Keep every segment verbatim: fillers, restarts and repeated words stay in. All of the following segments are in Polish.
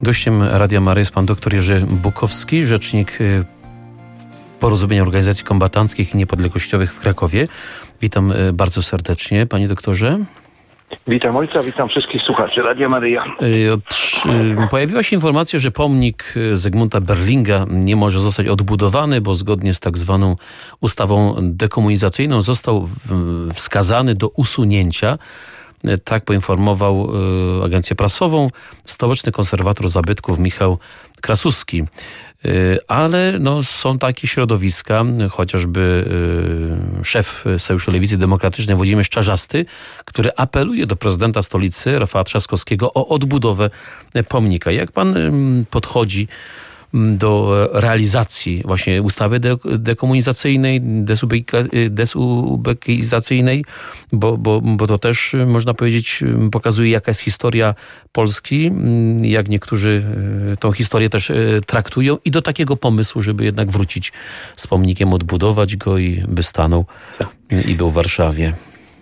Gościem Radia Maryja jest pan dr Jerzy Bukowski, rzecznik Porozumienia Organizacji Kombatanckich i Niepodległościowych w Krakowie. Witam bardzo serdecznie, panie doktorze. Witam ojca, witam wszystkich słuchaczy Radia Maryja. Pojawiła się informacja, że pomnik Zygmunta Berlinga nie może zostać odbudowany, bo zgodnie z tak zwaną ustawą dekomunizacyjną został wskazany do usunięcia. Tak poinformował agencję prasową stołeczny konserwator zabytków Michał Krasuski. Ale no, są takie środowiska, chociażby szef Sojuszu Lewicy Demokratycznej Włodzimierz Czarzasty, który apeluje do prezydenta stolicy Rafała Trzaskowskiego o odbudowę pomnika. Jak pan podchodzi do realizacji właśnie ustawy de- dekomunizacyjnej, desubeika- desubekizacyjnej, bo, bo, bo to też można powiedzieć pokazuje, jaka jest historia Polski, jak niektórzy tą historię też traktują i do takiego pomysłu, żeby jednak wrócić z pomnikiem, odbudować go i by stanął i był w Warszawie.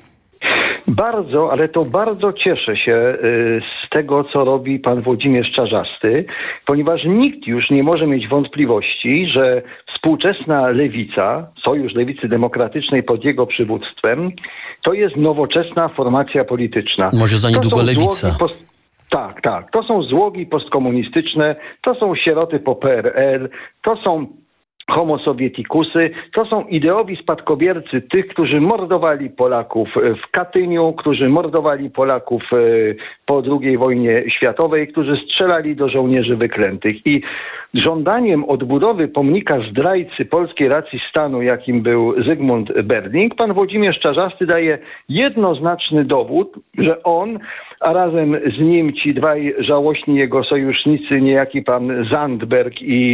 Bardzo, ale to bardzo cieszę się z tego, co robi pan Włodzimierz Czarzasty, ponieważ nikt już nie może mieć wątpliwości, że współczesna lewica, Sojusz Lewicy Demokratycznej pod jego przywództwem, to jest nowoczesna formacja polityczna. Może za niedługo lewica. Post- tak, tak. To są złogi postkomunistyczne, to są sieroty po P R L, to są homo sovietikusy, to są ideowi spadkobiercy tych, którzy mordowali Polaków w Katyniu, którzy mordowali Polaków po drugiej wojnie światowej, którzy strzelali do żołnierzy wyklętych. I żądaniem odbudowy pomnika zdrajcy polskiej racji stanu, jakim był Zygmunt Berling, pan Włodzimierz Czarzasty daje jednoznaczny dowód, że on, a razem z nim ci dwaj żałośni jego sojusznicy, niejaki pan Zandberg i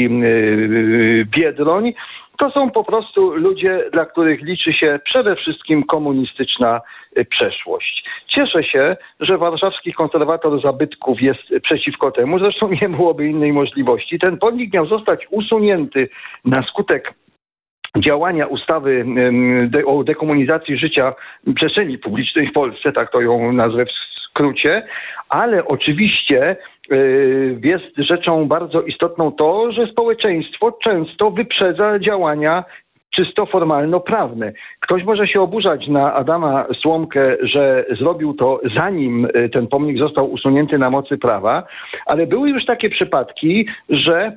yy, Biedroń, to są po prostu ludzie, dla których liczy się przede wszystkim komunistyczna przeszłość. Cieszę się, że warszawski konserwator zabytków jest przeciwko temu. Zresztą nie byłoby innej możliwości. Ten pomnik miał zostać usunięty na skutek działania ustawy de- o dekomunizacji życia przestrzeni publicznej w Polsce, tak to ją nazwę w skrócie, ale oczywiście yy, jest rzeczą bardzo istotną to, że społeczeństwo często wyprzedza działania czysto formalno-prawne. Ktoś może się oburzać na Adama Słomkę, że zrobił to zanim ten pomnik został usunięty na mocy prawa, ale były już takie przypadki, że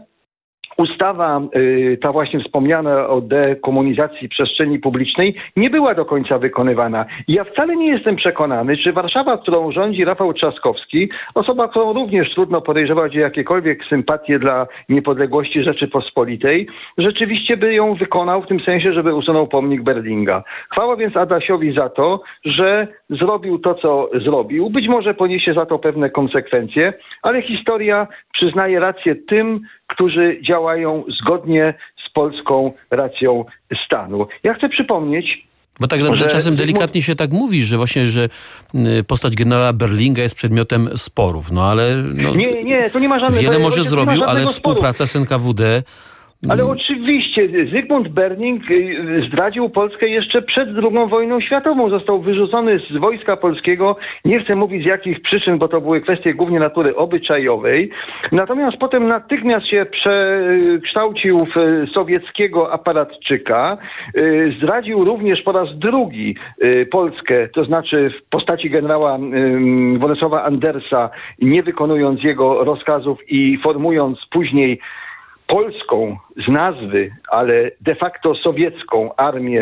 ustawa, ta właśnie wspomniana o dekomunizacji przestrzeni publicznej, nie była do końca wykonywana. I ja wcale nie jestem przekonany, czy Warszawa, którą rządzi Rafał Trzaskowski, osoba, którą również trudno podejrzewać o jakiekolwiek sympatie dla niepodległości Rzeczypospolitej, rzeczywiście by ją wykonał w tym sensie, żeby usunął pomnik Berlinga. Chwała więc Adasiowi za to, że zrobił to, co zrobił. Być może poniesie za to pewne konsekwencje, ale historia przyznaje rację tym, którzy działają zgodnie z polską racją stanu. Ja chcę przypomnieć, Bo tak że czasem delikatnie się tak mówi, że właśnie, że postać generała Berlinga jest przedmiotem sporów. No ale no, nie, nie, to nie ma żadnego. Wiele może zrobił, ale współpraca z N K W D. Ale oczywiście Zygmunt Berling zdradził Polskę jeszcze przed drugą wojną światową. Został wyrzucony z wojska polskiego. Nie chcę mówić z jakich przyczyn, bo to były kwestie głównie natury obyczajowej. Natomiast potem natychmiast się przekształcił w sowieckiego aparatczyka. Zdradził również po raz drugi Polskę, to znaczy w postaci generała Władysława Andersa, nie wykonując jego rozkazów i formując później polską z nazwy, ale de facto sowiecką armię.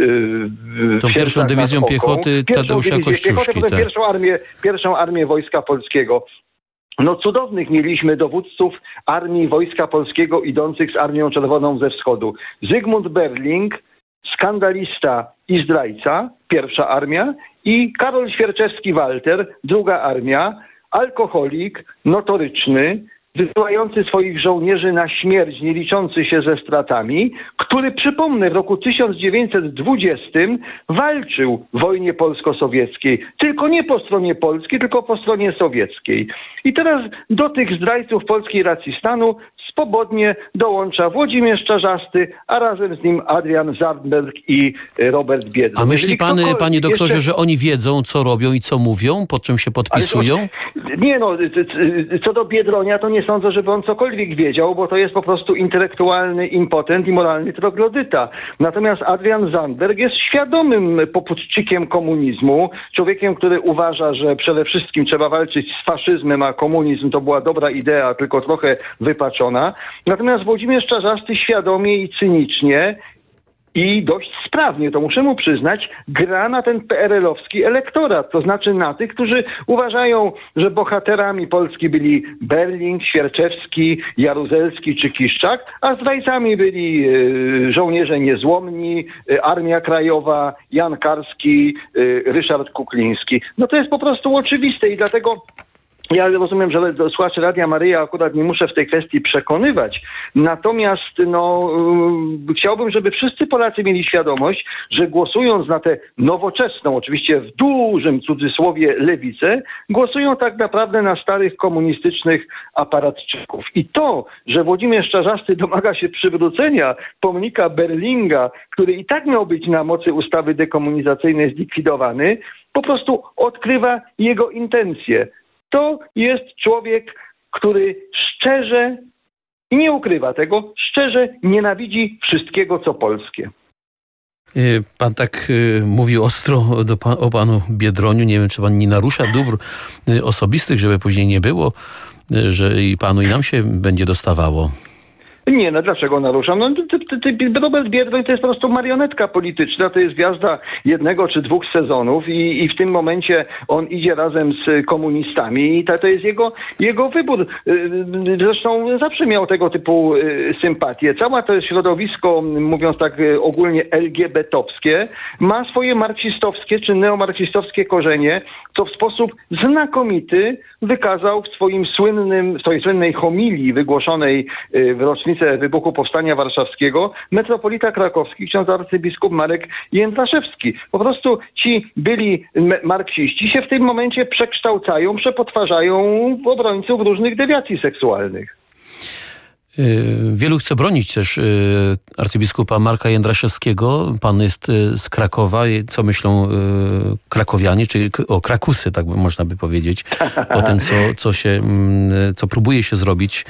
Yy, Tą pierwszą dywizją piechoty Tadeusza Kościuszki. Tak. Pierwszą armię, pierwszą armię Wojska Polskiego. No cudownych mieliśmy dowódców armii Wojska Polskiego idących z Armią Czerwoną ze wschodu. Zygmunt Berling, skandalista i zdrajca, pierwsza armia, i Karol Świerczewski-Walter, druga armia, alkoholik, notoryczny, wysyłający swoich żołnierzy na śmierć, nie liczący się ze stratami, który, przypomnę, w roku tysiąc dziewięćset dwudziestym walczył w wojnie polsko-sowieckiej. Tylko nie po stronie polskiej, tylko po stronie sowieckiej. I teraz do tych zdrajców polskiej racji stanu swobodnie dołącza Włodzimierz Czarzasty, a razem z nim Adrian Zandberg i Robert Biedroń. A myśli pan, panie doktorze, jeszcze... że oni wiedzą, co robią i co mówią, pod czym się podpisują? Ale to, nie no, co do Biedronia, to nie sądzę, żeby on cokolwiek wiedział, bo to jest po prostu intelektualny impotent i moralny troglodyta. Natomiast Adrian Zandberg jest świadomym popuczczykiem komunizmu, człowiekiem, który uważa, że przede wszystkim trzeba walczyć z faszyzmem, a komunizm to była dobra idea, tylko trochę wypaczona. Natomiast Włodzimierz Czarzasty świadomie i cynicznie i dość sprawnie, to muszę mu przyznać, gra na ten P R L-owski elektorat, to znaczy na tych, którzy uważają, że bohaterami Polski byli Berling, Świerczewski, Jaruzelski czy Kiszczak, a zdrajcami byli y, żołnierze niezłomni, y, Armia Krajowa, Jan Karski, y, Ryszard Kukliński. No to jest po prostu oczywiste i dlatego ja rozumiem, że słuchaczy Radia Maryja akurat nie muszę w tej kwestii przekonywać. Natomiast no, yy, chciałbym, żeby wszyscy Polacy mieli świadomość, że głosując na tę nowoczesną, oczywiście w dużym cudzysłowie lewicę, głosują tak naprawdę na starych komunistycznych aparatczyków. I to, że Włodzimierz Czarzasty domaga się przywrócenia pomnika Berlinga, który i tak miał być na mocy ustawy dekomunizacyjnej zlikwidowany, po prostu odkrywa jego intencje. To jest człowiek, który szczerze, i nie ukrywa tego, szczerze nienawidzi wszystkiego, co polskie. Pan tak mówi ostro do pan, o panu Biedroniu. Nie wiem, czy pan nie narusza dóbr osobistych, żeby później nie było, że i panu, i nam się będzie dostawało. Nie, no dlaczego naruszam? No, ty, ty, ty, Robert Biedroń to jest po prostu marionetka polityczna, to jest gwiazda jednego czy dwóch sezonów i, i w tym momencie on idzie razem z komunistami i to, to jest jego, jego wybór. Zresztą zawsze miał tego typu sympatie. Całe to środowisko, mówiąc tak ogólnie el gie be towskie, ma swoje marksistowskie czy neomarksistowskie korzenie, co w sposób znakomity wykazał w swoim słynnym, w swojej słynnej homilii wygłoszonej w rocznicę wybuchu Powstania Warszawskiego metropolita krakowski, ksiądz arcybiskup Marek Jędraszewski. Po prostu ci byli marksiści się w tym momencie przekształcają, przepotwarzają w obrońców różnych dewiacji seksualnych. Wielu chce bronić też arcybiskupa Marka Jędraszewskiego. Pan jest z Krakowa. Co myślą krakowianie, czy o krakusy, tak można by powiedzieć, o tym, co, co się, co próbuje się zrobić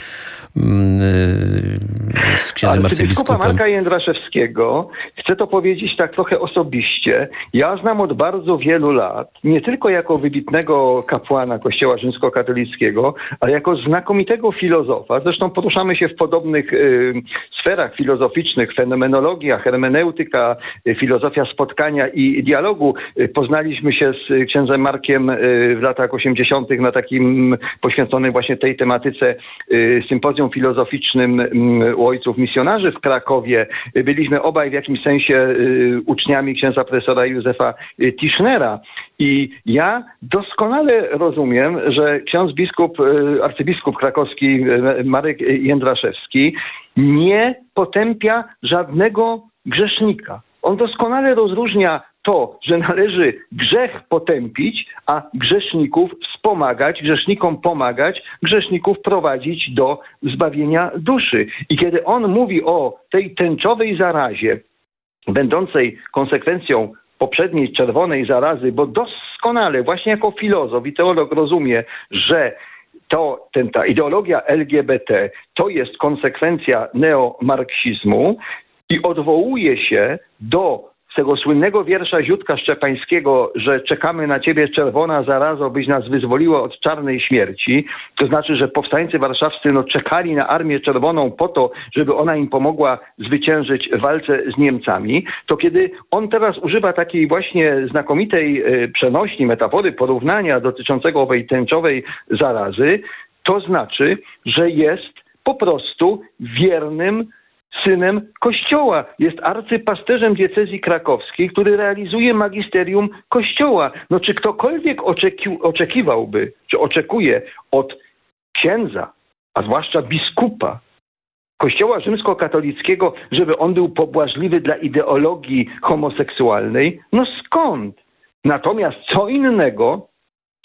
z księdzem arcybiskupem. Arcybiskupa Marka Jędraszewskiego, chcę to powiedzieć tak trochę osobiście, ja znam od bardzo wielu lat, nie tylko jako wybitnego kapłana Kościoła rzymskokatolickiego, ale jako znakomitego filozofa. Zresztą poruszamy się w podobnych y, sferach filozoficznych, fenomenologia, hermeneutyka, y, filozofia spotkania i dialogu. Y, poznaliśmy się z księdzem Markiem y, w latach osiemdziesiątych na takim poświęconym właśnie tej tematyce y, sympozjum filozoficznym u ojców misjonarzy w Krakowie. Byliśmy obaj w jakimś sensie y, uczniami księdza profesora Józefa y, Tischnera. I ja doskonale rozumiem, że ksiądz biskup, y, arcybiskup krakowski y, Marek Jędraszewski nie potępia żadnego grzesznika. On doskonale rozróżnia to, że należy grzech potępić, a grzeszników wspomagać, grzesznikom pomagać, grzeszników prowadzić do zbawienia duszy. I kiedy on mówi o tej tęczowej zarazie, będącej konsekwencją poprzedniej czerwonej zarazy, bo doskonale właśnie jako filozof i teolog rozumie, że to, ten, ta ideologia el gie be te to jest konsekwencja neomarksizmu i odwołuje się do tego słynnego wiersza Ziutka Szczepańskiego, że czekamy na ciebie czerwona zarazo, byś nas wyzwoliła od czarnej śmierci. To znaczy, że powstańcy warszawscy no, czekali na Armię Czerwoną po to, żeby ona im pomogła zwyciężyć w walce z Niemcami. To kiedy on teraz używa takiej właśnie znakomitej y, przenośni, metafory, porównania dotyczącego owej tęczowej zarazy, to znaczy, że jest po prostu wiernym synem Kościoła. Jest arcypasterzem diecezji krakowskiej, który realizuje magisterium Kościoła. No czy ktokolwiek oczeki- oczekiwałby, czy oczekuje od księdza, a zwłaszcza biskupa Kościoła rzymskokatolickiego, żeby on był pobłażliwy dla ideologii homoseksualnej? No skąd? Natomiast co innego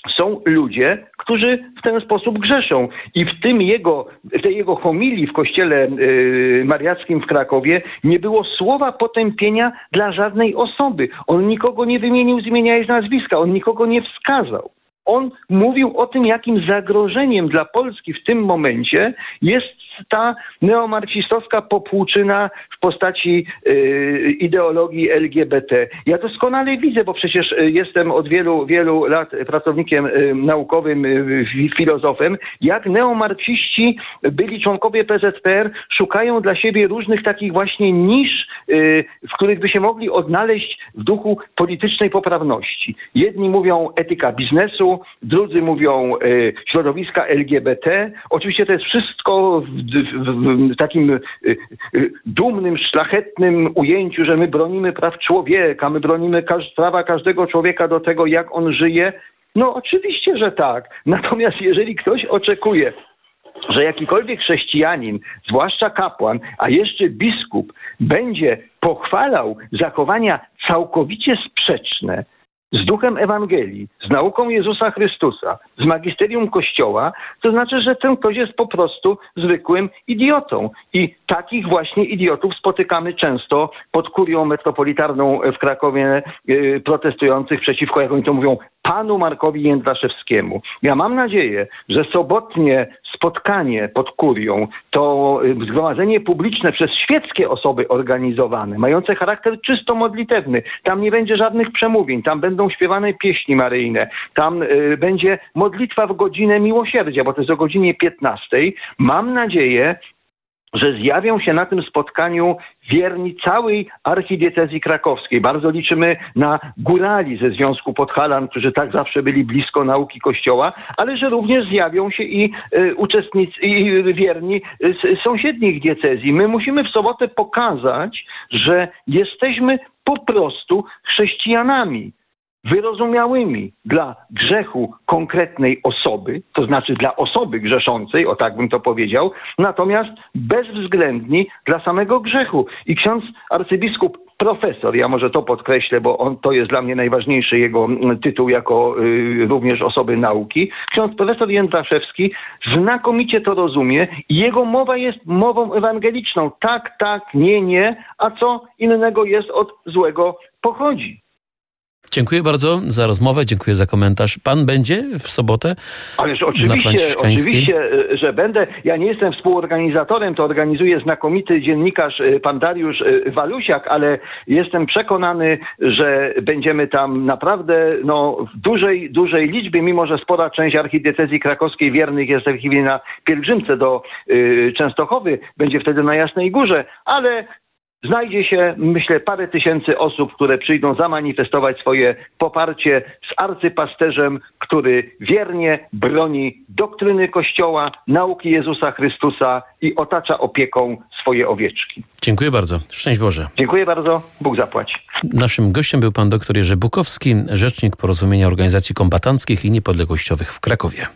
są ludzie, którzy w ten sposób grzeszą. I w tym jego, w tej jego homilii w kościele yy, mariackim w Krakowie nie było słowa potępienia dla żadnej osoby. On nikogo nie wymienił z imienia i z nazwiska. On nikogo nie wskazał. On mówił o tym, jakim zagrożeniem dla Polski w tym momencie jest ta neomarksistowska popłuczyna w postaci y, ideologii L G B T. Ja doskonale widzę, bo przecież jestem od wielu, wielu lat pracownikiem y, naukowym, y, filozofem, jak neomarksiści, byli członkowie P Z P R, szukają dla siebie różnych takich właśnie nisz, y, w których by się mogli odnaleźć w duchu politycznej poprawności. Jedni mówią etyka biznesu, drudzy mówią y, środowiska L G B T. Oczywiście to jest wszystko w W, w, w takim y, y, dumnym, szlachetnym ujęciu, że my bronimy praw człowieka, my bronimy każ- prawa każdego człowieka do tego, jak on żyje. No oczywiście, że tak. Natomiast jeżeli ktoś oczekuje, że jakikolwiek chrześcijanin, zwłaszcza kapłan, a jeszcze biskup, będzie pochwalał zachowania całkowicie sprzeczne z duchem Ewangelii, z nauką Jezusa Chrystusa, z magisterium Kościoła, to znaczy, że ten ktoś jest po prostu zwykłym idiotą. I takich właśnie idiotów spotykamy często pod kurią metropolitarną w Krakowie, yy, protestujących przeciwko, jak oni to mówią, panu Markowi Jędraszewskiemu. Ja mam nadzieję, że sobotnie spotkanie pod kurią, to zgromadzenie publiczne przez świeckie osoby organizowane, mające charakter czysto modlitewny. Tam nie będzie żadnych przemówień, tam będą śpiewane pieśni maryjne, tam y, będzie modlitwa w godzinę miłosierdzia, bo to jest o godzinie piętnastej. Mam nadzieję, że zjawią się na tym spotkaniu wierni całej archidiecezji krakowskiej. Bardzo liczymy na górali ze Związku Podhalan, którzy tak zawsze byli blisko nauki Kościoła, ale że również zjawią się i y, uczestnicy, i wierni z sąsiednich diecezji. My musimy w sobotę pokazać, że jesteśmy po prostu chrześcijanami wyrozumiałymi dla grzechu konkretnej osoby, to znaczy dla osoby grzeszącej, o tak bym to powiedział, natomiast bezwzględni dla samego grzechu. I ksiądz arcybiskup profesor, ja może to podkreślę, bo on, to jest dla mnie najważniejszy jego tytuł jako y, również osoby nauki, ksiądz profesor Jędraszewski znakomicie to rozumie i jego mowa jest mową ewangeliczną. Tak, tak, nie, nie, a co innego jest od złego pochodzi. Dziękuję bardzo za rozmowę, dziękuję za komentarz. Pan będzie w sobotę Ależ na oczywiście, Franciszkańskiej? oczywiście, że będę. Ja nie jestem współorganizatorem, to organizuje znakomity dziennikarz pan Dariusz Walusiak, ale jestem przekonany, że będziemy tam naprawdę no, w dużej, dużej liczbie, mimo że spora część archidiecezji krakowskiej wiernych jest w tej chwili na pielgrzymce do y, Częstochowy, będzie wtedy na Jasnej Górze, ale znajdzie się, myślę, parę tysięcy osób, które przyjdą zamanifestować swoje poparcie z arcypasterzem, który wiernie broni doktryny Kościoła, nauki Jezusa Chrystusa i otacza opieką swoje owieczki. Dziękuję bardzo. Szczęść Boże. Dziękuję bardzo. Bóg zapłać. Naszym gościem był pan dr Jerzy Bukowski, rzecznik Porozumienia Organizacji Kombatanckich i Niepodległościowych w Krakowie.